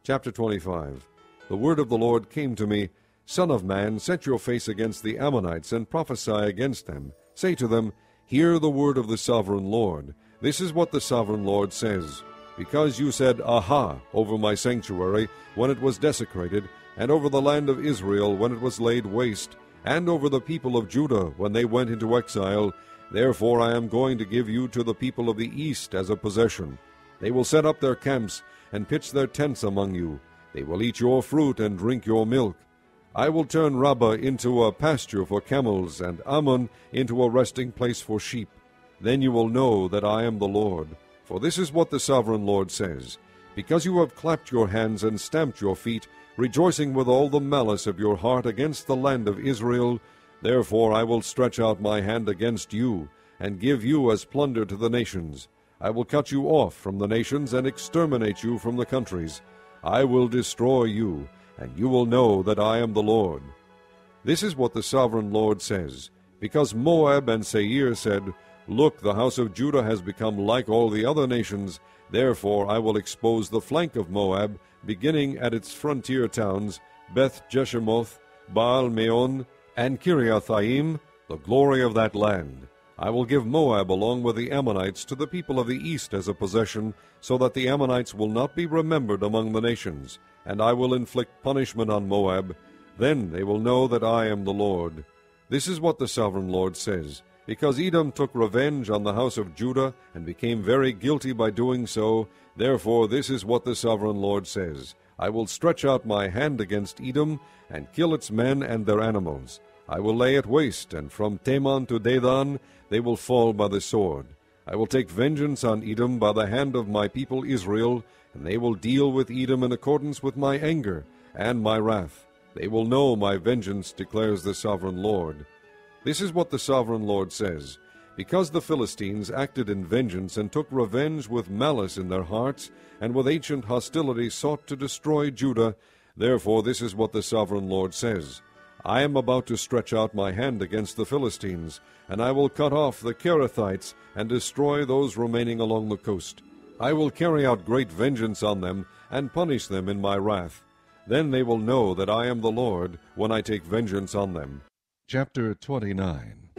Chapter 25. The word of the Lord came to me, Son of man, set your face against the Ammonites, and prophesy against them. Say to them, Hear the word of the sovereign Lord. This is what the sovereign Lord says. Because you said, Aha, over my sanctuary, when it was desecrated, and over the land of Israel, when it was laid waste, and over the people of Judah, when they went into exile, therefore I am going to give you to the people of the east as a possession. They will set up their camps, and pitch their tents among you. They will eat your fruit and drink your milk. I will turn Rabbah into a pasture for camels, and Ammon into a resting place for sheep. Then you will know that I am the Lord. For this is what the sovereign Lord says, Because you have clapped your hands and stamped your feet, rejoicing with all the malice of your heart against the land of Israel, therefore I will stretch out my hand against you, and give you as plunder to the nations. I will cut you off from the nations, and exterminate you from the countries. I will destroy you, and you will know that I am the Lord. This is what the sovereign Lord says, Because Moab and Seir said, Look, the house of Judah has become like all the other nations, therefore I will expose the flank of Moab, beginning at its frontier towns, Beth-Jeshemoth, Baal-Meon, and Kiriathaim, the glory of that land. I will give Moab along with the Ammonites to the people of the east as a possession, so that the Ammonites will not be remembered among the nations, and I will inflict punishment on Moab. Then they will know that I am the Lord. This is what the sovereign Lord says, Because Edom took revenge on the house of Judah, and became very guilty by doing so, therefore this is what the sovereign Lord says, I will stretch out my hand against Edom, and kill its men and their animals. I will lay it waste, and from Teman to Dedan they will fall by the sword. I will take vengeance on Edom by the hand of my people Israel, and they will deal with Edom in accordance with my anger and my wrath. They will know my vengeance, declares the sovereign Lord. This is what the sovereign Lord says, Because the Philistines acted in vengeance and took revenge with malice in their hearts, and with ancient hostility sought to destroy Judah, therefore this is what the sovereign Lord says, I am about to stretch out my hand against the Philistines, and I will cut off the Kerethites and destroy those remaining along the coast. I will carry out great vengeance on them and punish them in my wrath. Then they will know that I am the Lord when I take vengeance on them. Chapter 29.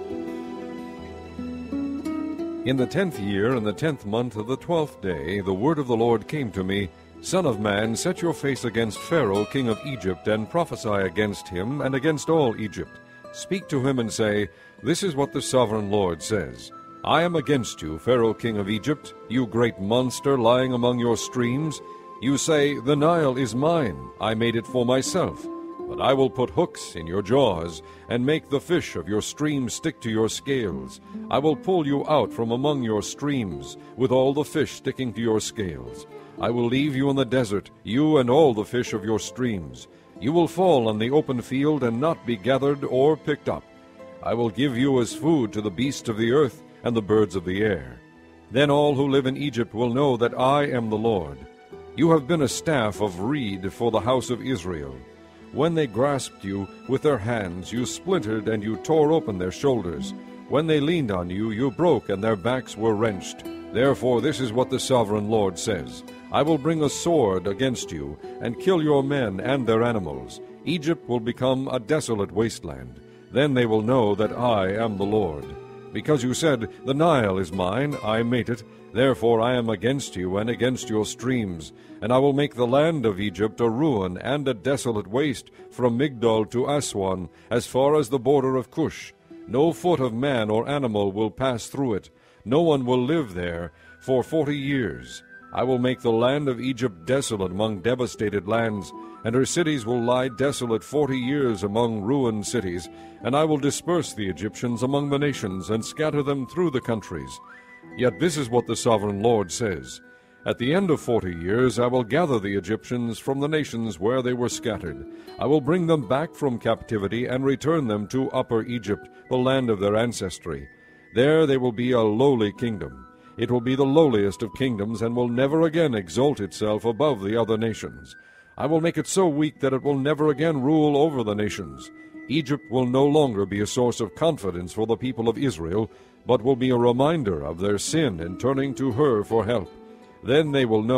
In the 10th year, in the 10th month of the 12th day, the word of the Lord came to me, Son of man, set your face against Pharaoh king of Egypt, and prophesy against him and against all Egypt. Speak to him and say, This is what the sovereign Lord says, I am against you, Pharaoh king of Egypt, you great monster lying among your streams. You say, The Nile is mine, I made it for myself. But I will put hooks in your jaws, and make the fish of your streams stick to your scales. I will pull you out from among your streams, with all the fish sticking to your scales. I will leave you in the desert, you and all the fish of your streams. You will fall on the open field, and not be gathered or picked up. I will give you as food to the beasts of the earth and the birds of the air. Then all who live in Egypt will know that I am the Lord. You have been a staff of reed for the house of Israel. When they grasped you with their hands, you splintered and you tore open their shoulders. When they leaned on you, you broke, and their backs were wrenched. Therefore this is what the sovereign Lord says, I will bring a sword against you, and kill your men and their animals. Egypt will become a desolate wasteland. Then they will know that I am the Lord. Because you said, The Nile is mine, I made it, therefore I am against you and against your streams. And I will make the land of Egypt a ruin and a desolate waste, from Migdol to Aswan, as far as the border of Cush. No foot of man or animal will pass through it. No one will live there for 40 years. I will make the land of Egypt desolate among devastated lands, and her cities will lie desolate 40 years among ruined cities. And I will disperse the Egyptians among the nations, and scatter them through the countries. Yet this is what the sovereign Lord says, At the end of 40 years I will gather the Egyptians from the nations where they were scattered. I will bring them back from captivity, and return them to Upper Egypt, the land of their ancestry. There they will be a lowly kingdom. It will be the lowliest of kingdoms, and will never again exalt itself above the other nations. I will make it so weak that it will never again rule over the nations. Egypt will no longer be a source of confidence for the people of Israel, but will be a reminder of their sin in turning to her for help. Then they will know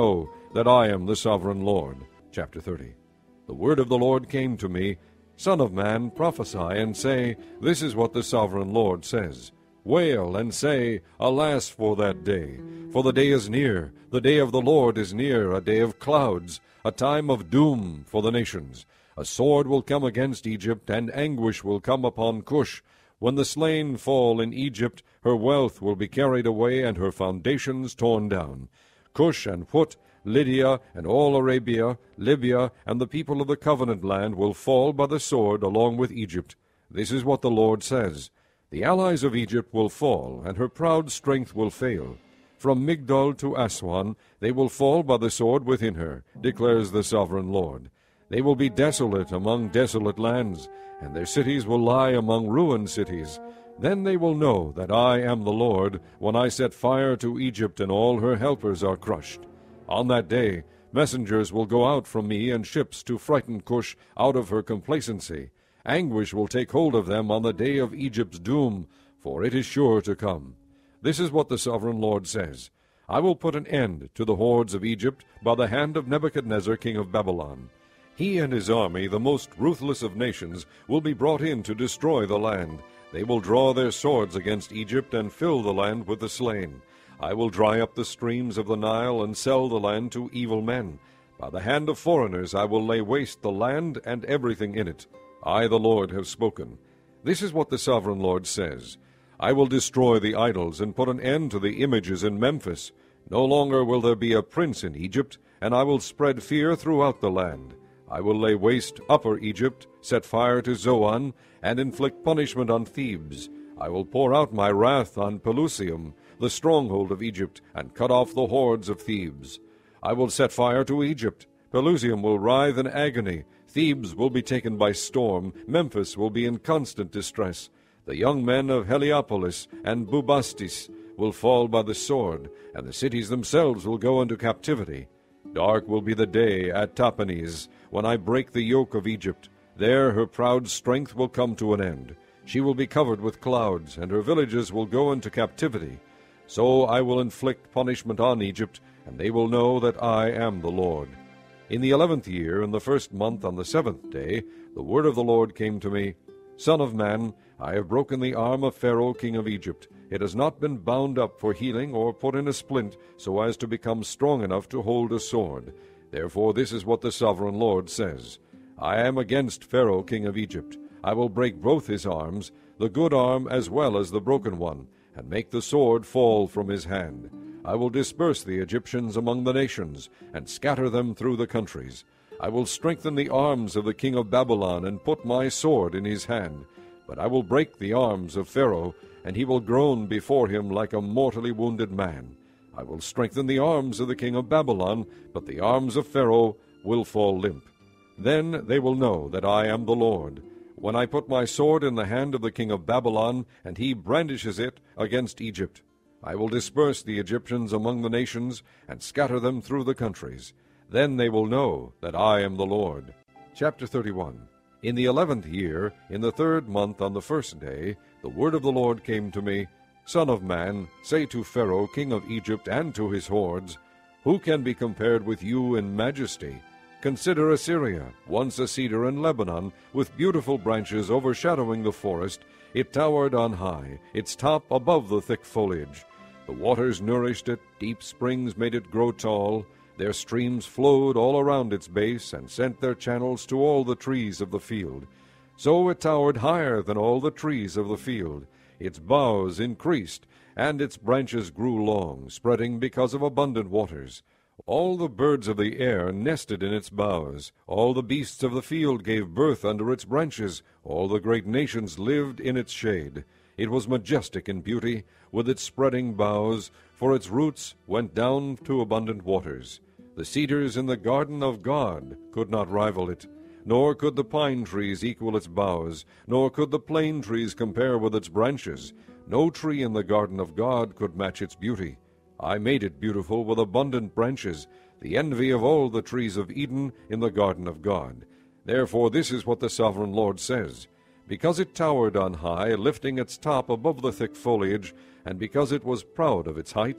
that I am the sovereign Lord. Chapter 30. The word of the Lord came to me, Son of man, prophesy, and say, This is what the sovereign Lord says. Wail, and say, Alas for that day! For the day is near, the day of the Lord is near, a day of clouds, a time of doom for the nations. A sword will come against Egypt, and anguish will come upon Cush. When the slain fall in Egypt, her wealth will be carried away, and her foundations torn down. Cush and Phut, Lydia, and all Arabia, Libya, and the people of the covenant land will fall by the sword along with Egypt. This is what the Lord says. The allies of Egypt will fall, and her proud strength will fail. From Migdol to Aswan they will fall by the sword within her, declares the sovereign Lord. They will be desolate among desolate lands, and their cities will lie among ruined cities. Then they will know that I am the Lord, when I set fire to Egypt and all her helpers are crushed. On that day messengers will go out from me, and ships to frighten Cush out of her complacency. Anguish will take hold of them on the day of Egypt's doom, for it is sure to come. This is what the sovereign Lord says. I will put an end to the hordes of Egypt by the hand of Nebuchadnezzar king of Babylon. He and his army, the most ruthless of nations, will be brought in to destroy the land. They will draw their swords against Egypt and fill the land with the slain. I will dry up the streams of the Nile and sell the land to evil men. By the hand of foreigners I will lay waste the land and everything in it. I, the Lord, have spoken. This is what the sovereign Lord says. I will destroy the idols and put an end to the images in Memphis. No longer will there be a prince in Egypt, and I will spread fear throughout the land. I will lay waste Upper Egypt, set fire to Zoan, and inflict punishment on Thebes. I will pour out my wrath on Pelusium, the stronghold of Egypt, and cut off the hordes of Thebes. I will set fire to Egypt. Pelusium will writhe in agony. Thebes will be taken by storm. Memphis will be in constant distress. The young men of Heliopolis and Bubastis will fall by the sword, and the cities themselves will go into captivity. Dark will be the day at Tahpanhes, when I break the yoke of Egypt. There her proud strength will come to an end. She will be covered with clouds, and her villages will go into captivity. So I will inflict punishment on Egypt, and they will know that I am the Lord. In the 11th year, in the 1st month, on the 7th day, the word of the Lord came to me, Son of man, I have broken the arm of Pharaoh king of Egypt. It has not been bound up for healing or put in a splint, so as to become strong enough to hold a sword. Therefore this is what the sovereign Lord says. I am against Pharaoh king of Egypt. I will break both his arms, the good arm as well as the broken one, and make the sword fall from his hand. I will disperse the Egyptians among the nations, and scatter them through the countries. I will strengthen the arms of the king of Babylon, and put my sword in his hand. But I will break the arms of Pharaoh, and he will groan before him like a mortally wounded man. I will strengthen the arms of the king of Babylon, but the arms of Pharaoh will fall limp. Then they will know that I am the Lord, when I put my sword in the hand of the king of Babylon, and he brandishes it against Egypt. I will disperse the Egyptians among the nations, and scatter them through the countries. Then they will know that I am the Lord. Chapter 31. In the 11th year, in the 3rd month, on the 1st day, the word of the Lord came to me, Son of man, say to Pharaoh king of Egypt and to his hordes, Who can be compared with you in majesty? Consider Assyria, once a cedar in Lebanon, with beautiful branches overshadowing the forest. It towered on high, its top above the thick foliage. The waters nourished it, deep springs made it grow tall. Their streams flowed all around its base, and sent their channels to all the trees of the field. So it towered higher than all the trees of the field. Its boughs increased, and its branches grew long, spreading because of abundant waters. All the birds of the air nested in its boughs. All the beasts of the field gave birth under its branches. All the great nations lived in its shade. It was majestic in beauty, with its spreading boughs, for its roots went down to abundant waters. The cedars in the garden of God could not rival it, nor could the pine trees equal its boughs, nor could the plane trees compare with its branches. No tree in the garden of God could match its beauty. I made it beautiful with abundant branches, the envy of all the trees of Eden in the garden of God. Therefore this is what the sovereign Lord says. Because it towered on high, lifting its top above the thick foliage, and because it was proud of its height,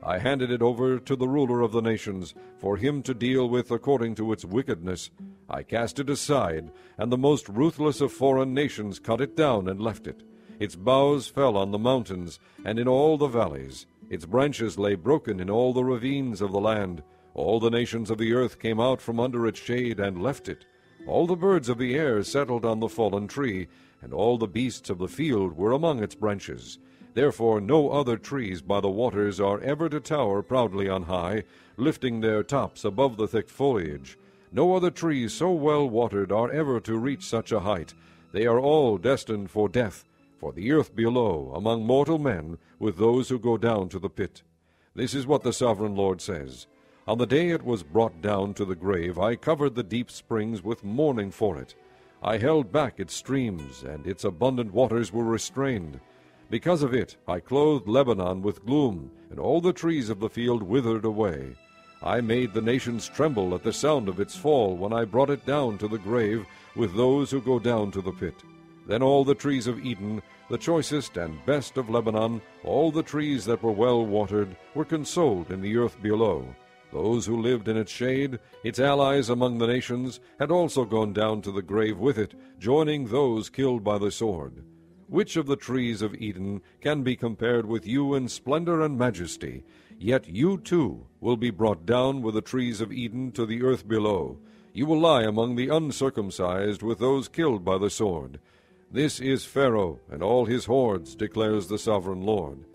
I handed it over to the ruler of the nations, for him to deal with according to its wickedness. I cast it aside, and the most ruthless of foreign nations cut it down and left it. Its boughs fell on the mountains, and in all the valleys. Its branches lay broken in all the ravines of the land. All the nations of the earth came out from under its shade and left it. All the birds of the air settled on the fallen tree, and all the beasts of the field were among its branches. Therefore no other trees by the waters are ever to tower proudly on high, lifting their tops above the thick foliage. No other trees so well watered are ever to reach such a height. They are all destined for death, for the earth below, among mortal men, with those who go down to the pit. This is what the sovereign Lord says. On the day it was brought down to the grave, I covered the deep springs with mourning for it. I held back its streams, and its abundant waters were restrained. Because of it I clothed Lebanon with gloom, and all the trees of the field withered away. I made the nations tremble at the sound of its fall when I brought it down to the grave with those who go down to the pit. Then all the trees of Eden, the choicest and best of Lebanon, all the trees that were well watered, were consoled in the earth below. Those who lived in its shade, its allies among the nations, had also gone down to the grave with it, joining those killed by the sword. Which of the trees of Eden can be compared with you in splendor and majesty? Yet you too will be brought down with the trees of Eden to the earth below. You will lie among the uncircumcised with those killed by the sword. This is Pharaoh and all his hordes, declares the sovereign Lord.